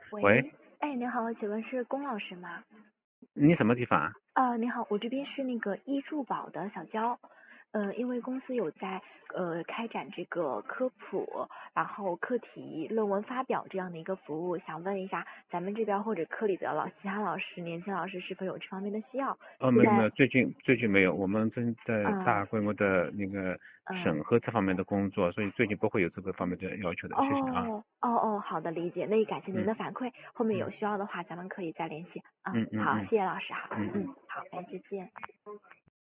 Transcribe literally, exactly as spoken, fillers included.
喂， 喂，哎，您好，请问是龚老师吗？ 你什么地方啊？ 呃，你好，我这边是那个易助宝的小娇，呃，因为公司有在呃开展这个科普，然后课题、论文发表这样的一个服务，想问一下咱们这边或者科里的老其他老师、年轻老师是否有这方面的需要？ 哦， 现在， 没有没有，最近最近没有，我们正在嗯大规模的那个嗯， 审核这方面的工作，所以最近不会有这个方面的要求的。谢谢啊。 哦哦哦，好的，理解，那也感谢您嗯的反馈，后面有嗯需要的话咱们可以再联系。嗯，好， 嗯嗯嗯谢谢老师，好， 嗯嗯。 嗯，好，哎，再见。